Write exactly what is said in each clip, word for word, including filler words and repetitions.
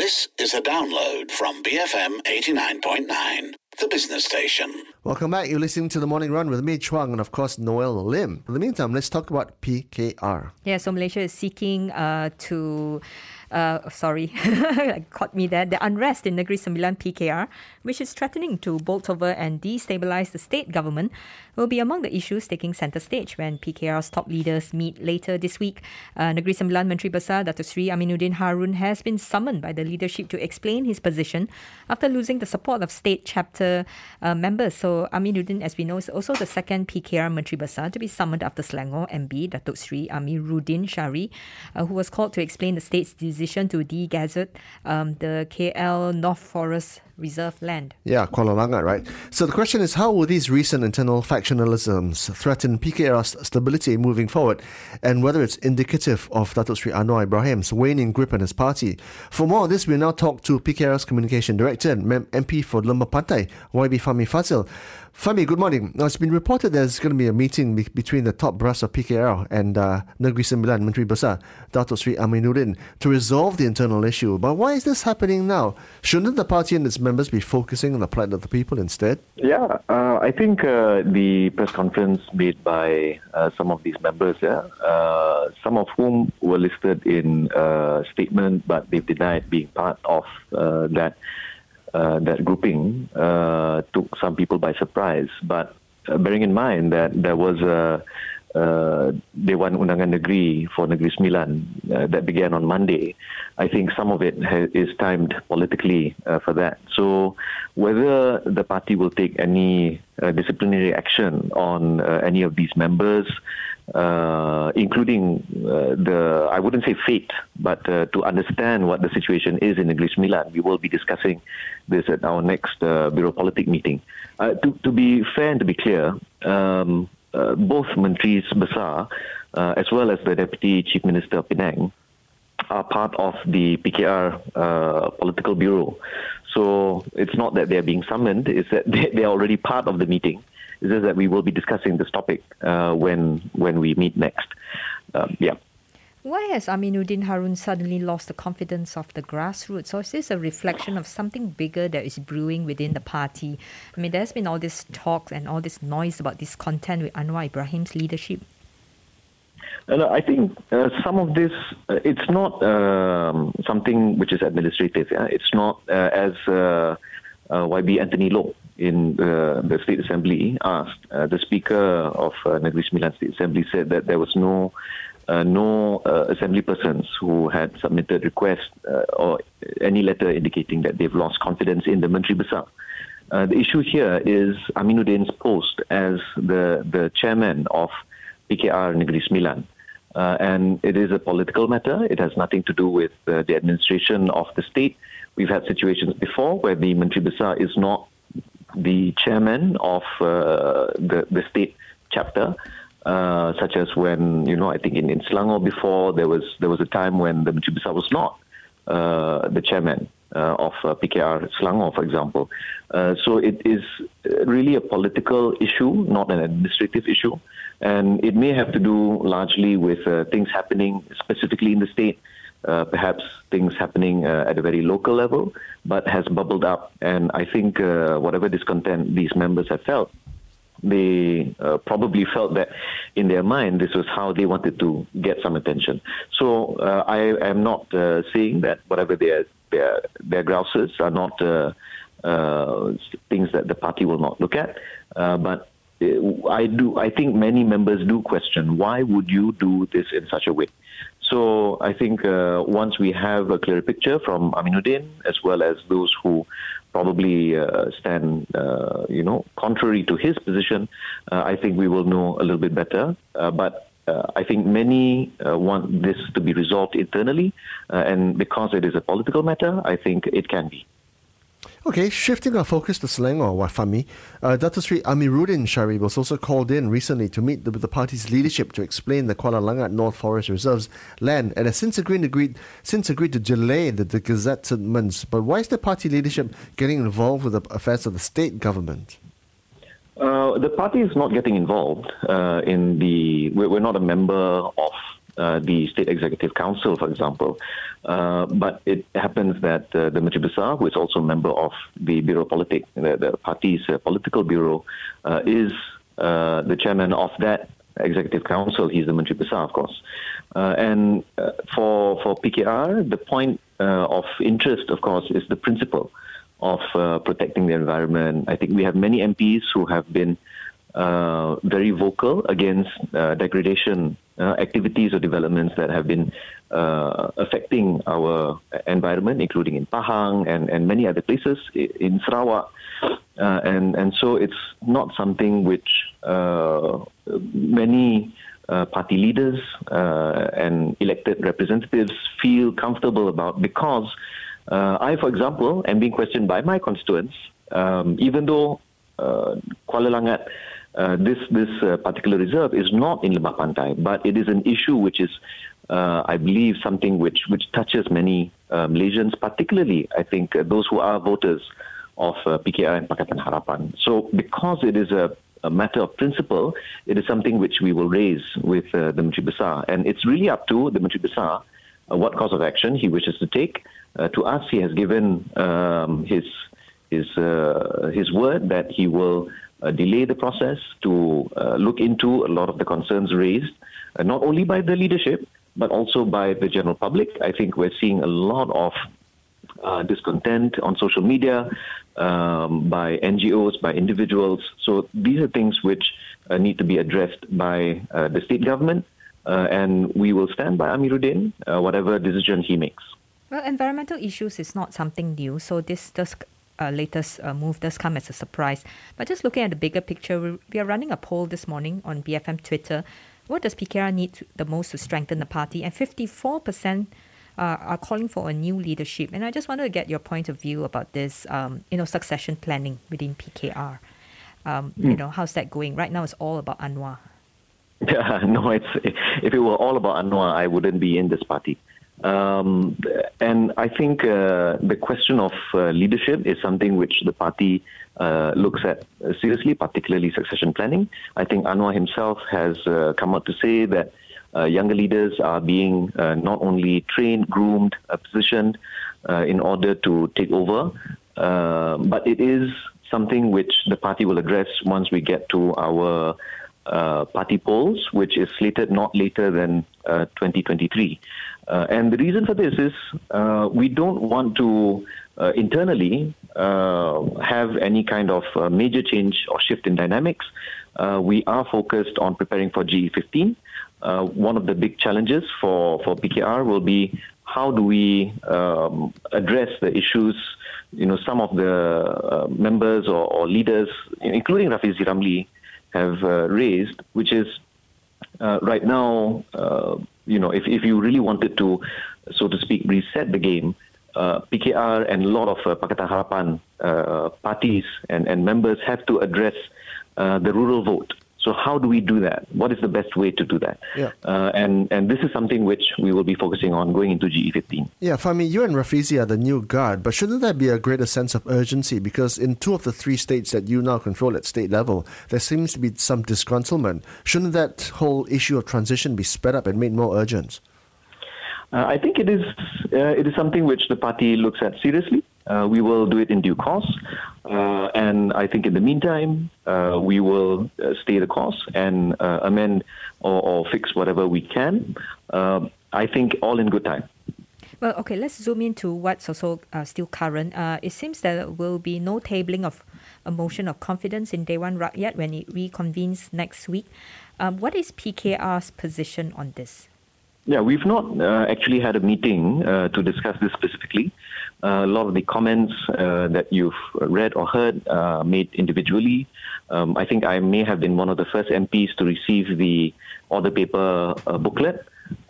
This is a download from B F M eighty-nine point nine, the business station. Welcome back. You're listening to The Morning Run with me, Chuang, and of course, Noel Lim. In the meantime, let's talk about P K R. Yeah, so Malaysia is seeking uh, to... Uh, sorry, caught me there. The unrest in Negeri Sembilan P K R, which is threatening to bolt over and destabilize the state government, will be among the issues taking centre stage when P K R's top leaders meet later this week. Uh, Negeri Sembilan Menteri Besar Datuk Seri Aminuddin Harun has been summoned by the leadership to explain his position after losing the support of state chapter uh, members. So Aminuddin, as we know, is also the second P K R Menteri Besar to be summoned after Selangor M B Datuk Seri Amiruddin Syari, uh, who was called to explain the state's decision to de-gazette um, the K L North Forest Reserve land. Yeah, Kuala Langat, right? So the question is, how will these recent internal factionalisms threaten P K R's stability moving forward, and whether it's indicative of Datuk Seri Anwar Ibrahim's waning grip on his party? For more on this, we now talk to P K R's Communication Director and M P for Lembah Pantai, Y B Fahmi Fadzil. Fahmi, good morning. Now, it's been reported there's going to be a meeting be- between the top brass of P K R and uh, Negeri Sembilan Menteri Besar Datuk Seri Aminuddin to resolve the internal issue. But why is this happening now? Shouldn't the party and its members be focusing on the plight of the people instead? Yeah, uh, I think uh, the press conference made by uh, some of these members, yeah, uh, some of whom were listed in a statement, but they've denied being part of uh, that uh, that grouping, uh, took some people by surprise. But uh, bearing in mind that there was a Uh, Dewan Undangan Negeri for Negeri Sembilan uh, that began on Monday. I think some of it ha- is timed politically uh, for that. So whether the party will take any uh, disciplinary action on uh, any of these members, uh, including uh, the, I wouldn't say fate, but uh, to understand what the situation is in Negeri Sembilan, we will be discussing this at our next uh, Bureau Politik meeting. Uh, to, to be fair and to be clear, um, Uh, both Menteri Besar uh, as well as the Deputy Chief Minister of Penang are part of the P K R uh, political bureau. So it's not that they're being summoned, it's that they, they're already part of the meeting. It's just that we will be discussing this topic uh, when when we meet next. Um, yeah. Why has Aminuddin Harun suddenly lost the confidence of the grassroots? Or is this a reflection of something bigger that is brewing within the party? I mean, there's been all this talk and all this noise about discontent with Anwar Ibrahim's leadership. Uh, I think uh, some of this, uh, it's not um, something which is administrative. Yeah? It's not uh, as uh, uh, Y B Anthony Loh in uh, the State Assembly asked. Uh, the Speaker of uh, Negeri Sembilan State Assembly said that there was no Uh, no uh, assembly persons who had submitted requests uh, or any letter indicating that they've lost confidence in the Menteri Besar. Uh, the issue here is Aminuddin's post as the, the chairman of P K R Negeri Sembilan. Uh, and it is a political matter. It has nothing to do with uh, the administration of the state. We've had situations before where the Menteri Besar is not the chairman of uh, the, the state chapter. Uh, such as when, you know, I think in, in Selangor before, there was there was a time when the Menteri Besar was not uh, the chairman uh, of uh, P K R Selangor, for example. Uh, so it is really a political issue, not an administrative issue. And it may have to do largely with uh, things happening specifically in the state, uh, perhaps things happening uh, at a very local level, but has bubbled up. And I think uh, whatever discontent these members have felt, they uh, probably felt that in their mind this was how they wanted to get some attention. So uh, I am not uh, saying that whatever their their their grouses are not uh, uh, things that the party will not look at, uh, but I do. I think many members do question, why would you do this in such a way? So I think uh, once we have a clearer picture from Aminuddin as well as those who probably uh, stand, uh, you know, contrary to his position, uh, I think we will know a little bit better. Uh, but uh, I think many uh, want this to be resolved internally, uh, and because it is a political matter, I think it can be. Okay, shifting our focus to Selangor, Wafami, uh, Datuk Seri Amiruddin Syari was also called in recently to meet the, the party's leadership to explain the Kuala Langat North Forest Reserve's land, and has since agreed, agreed, since agreed to delay the, the gazettements. But why is the party leadership getting involved with the affairs of the state government? Uh, the party is not getting involved uh, in the... We're, we're not a member of uh, the State Executive Council, for example. Uh, but it happens that uh, the Menteri Besar, who is also a member of the Bureau Politik, the, the party's uh, political bureau, uh, is uh, the chairman of that Executive Council. He's the Menteri Besar, of course. Uh, and uh, for for P K R, the point uh, of interest, of course, is the principle of uh, protecting the environment. I think we have many M Ps who have been uh, very vocal against uh, degradation uh, activities or developments that have been uh, affecting our environment, including in Pahang and, and many other places in Sarawak. Uh, and, and so it's not something which uh, many uh, party leaders uh, and elected representatives feel comfortable about, because uh, I, for example, am being questioned by my constituents, um, even though uh, Kuala Langat, uh, this, this uh, particular reserve is not in Lembah Pantai, but it is an issue which is, uh, I believe, something which, which touches many uh, Malaysians, particularly, I think, uh, those who are voters of uh, P K R and Pakatan Harapan. So because it is a, a matter of principle, it is something which we will raise with uh, the Menteri Besar. And it's really up to the Menteri Besar uh, what course of action he wishes to take. Uh, to us, he has given um, his his uh, his word that he will uh, delay the process to uh, look into a lot of the concerns raised, uh, not only by the leadership, but also by the general public. I think we're seeing a lot of Uh, discontent on social media, um, by N G Os, by individuals. So these are things which uh, need to be addressed by uh, the state government, uh, and we will stand by Amiruddin, uh, whatever decision he makes. Well, environmental issues is not something new, so this does, uh, latest uh, move does come as a surprise. But just looking at the bigger picture, we, we are running a poll this morning on B F M Twitter. What does P K R need to, the most to strengthen the party? And fifty-four percent Uh, are calling for a new leadership. And I just wanted to get your point of view about this, um, you know, succession planning within P K R. Um, mm. You know, how's that going? Right now it's all about Anwar. Yeah, no, it's, if it were all about Anwar, I wouldn't be in this party. Um, and I think uh, the question of uh, leadership is something which the party uh, looks at seriously, particularly succession planning. I think Anwar himself has uh, come out to say that Uh, younger leaders are being uh, not only trained, groomed, uh, positioned uh, in order to take over, uh, but it is something which the party will address once we get to our uh, party polls, which is slated not later than uh, twenty twenty-three. Uh, and the reason for this is uh, we don't want to uh, internally uh, have any kind of uh, major change or shift in dynamics. Uh, we are focused on preparing for G E fifteen. Uh, one of the big challenges for, for P K R will be how do we um, address the issues, you know, some of the uh, members or, or leaders, including Rafizi Ramli, have uh, raised, which is uh, right now, uh, you know, if, if you really wanted to, so to speak, reset the game, uh, P K R and a lot of uh, Pakatan Harapan uh, parties and, and members have to address uh, the rural vote. So how do we do that? What is the best way to do that? Yeah. Uh, and, and this is something which we will be focusing on going into G E fifteen. Yeah, Fahmi, you and Rafizi are the new guard, but shouldn't there be a greater sense of urgency? Because in two of the three states that you now control at state level, there seems to be some disgruntlement. Shouldn't that whole issue of transition be sped up and made more urgent? Uh, I think it is uh, it is something which the party looks at seriously. Uh, we will do it in due course. Uh, and I think in the meantime, uh, we will uh, stay the course and uh, amend or, or fix whatever we can. Uh, I think all in good time. Well, okay, let's zoom into what's also uh, still current. Uh, it seems that there will be no tabling of a motion of confidence in Dewan Rakyat when it reconvenes next week. Um, what is P K R's position on this? Yeah, we've not uh, actually had a meeting uh, to discuss this specifically. Uh, a lot of the comments uh, that you've read or heard uh, made individually. Um, I think I may have been one of the first M Ps to receive the order paper uh, booklet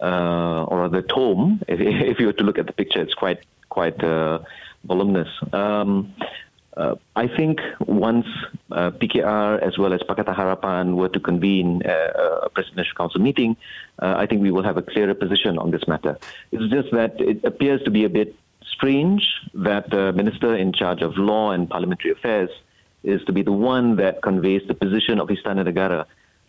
uh, or the tome. If, if you were to look at the picture, it's quite quite uh, voluminous. Um, Uh, I think once uh, P K R as well as Pakatan Harapan were to convene uh, a Presidential Council meeting, uh, I think we will have a clearer position on this matter. It's just that it appears to be a bit strange that the Minister in charge of Law and Parliamentary Affairs is to be the one that conveys the position of Istana Negara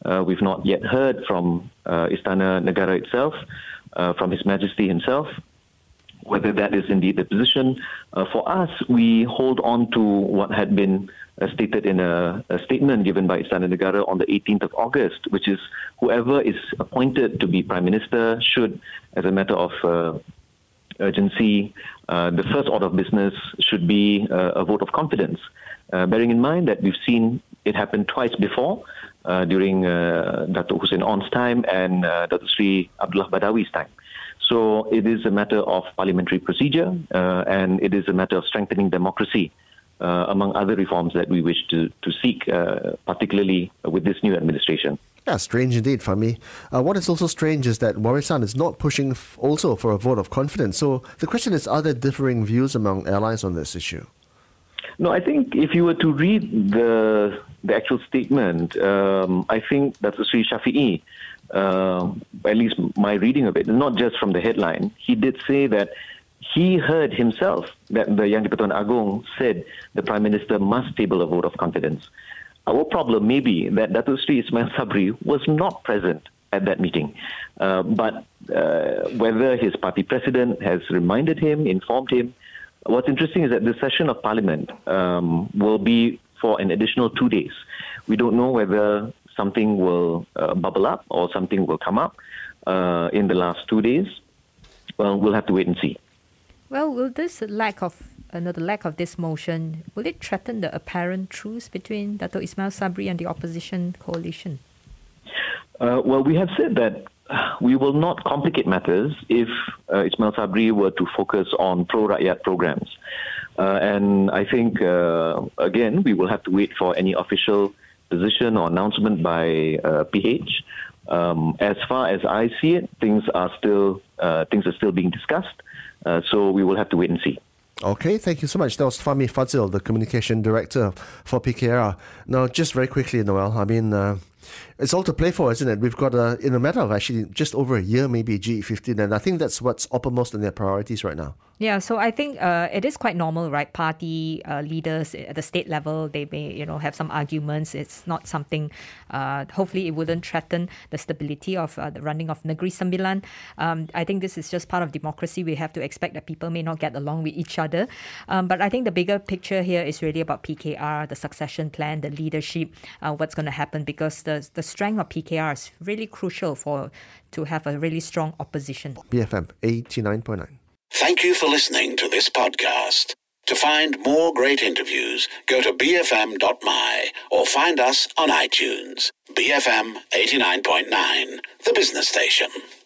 Uh, we've not yet heard from uh, Istana Negara itself, uh, from His Majesty himself, whether that is indeed the position. Uh, for us, we hold on to what had been uh, stated in a, a statement given by Istana Negara on the eighteenth of August, which is whoever is appointed to be Prime Minister should, as a matter of uh, urgency, uh, the first order of business should be uh, a vote of confidence. Uh, bearing in mind that we've seen it happen twice before, uh, during uh, Datuk Hussein On's time and uh, Datuk Sri Abdullah Badawi's time. So it is a matter of parliamentary procedure, uh, and it is a matter of strengthening democracy, uh, among other reforms that we wish to, to seek, uh, particularly with this new administration. Yeah, strange indeed, Fahmi. Uh, what is also strange is that Warisan is not pushing f- also for a vote of confidence. So the question is, are there differing views among allies on this issue? No, I think if you were to read the the actual statement, um, I think that's Sri Shafi'i, uh, at least my reading of it, not just from the headline, he did say that he heard himself that the Yang di-Pertuan Agong said the Prime Minister must table a vote of confidence. Our problem may be that Datuk Sri Ismail Sabri was not present at that meeting. Uh, but uh, whether his party president has reminded him, informed him, what's interesting is that the session of Parliament um, will be for an additional two days. We don't know whether something will uh, bubble up or something will come up uh, in the last two days. Well, we'll have to wait and see. Well, will this lack of uh, no, the lack of this motion, will it threaten the apparent truce between Dato' Ismail Sabri and the opposition coalition? Uh, well, we have said that we will not complicate matters if uh, Ismail Sabri were to focus on pro-rakyat programs. Uh, and I think, uh, again, we will have to wait for any official position or announcement by uh, P H. Um, as far as I see it, things are still uh, things are still being discussed. Uh, so we will have to wait and see. Okay, thank you so much. That was Fahmi Fadzil, the Communication Director for P K R. Now, just very quickly, Noel, I mean, uh, it's all to play for, isn't it? We've got, a, in a matter of actually just over a year, maybe G E fifteen, and I think that's what's uppermost in their priorities right now. Yeah, so I think uh, it is quite normal, right? Party uh, leaders at the state level, they may, you know, have some arguments. It's not something, uh, hopefully it wouldn't threaten the stability of uh, the running of Negeri Sembilan. Um, I think this is just part of democracy. We have to expect that people may not get along with each other. Um, but I think the bigger picture here is really about P K R, the succession plan, the leadership, uh, what's going to happen, because the, the strength of P K R is really crucial for to have a really strong opposition. B F M eighty-nine point nine. Thank you for listening to this podcast. To find more great interviews, go to b f m dot m y or find us on iTunes. B F M eighty-nine point nine, the business station.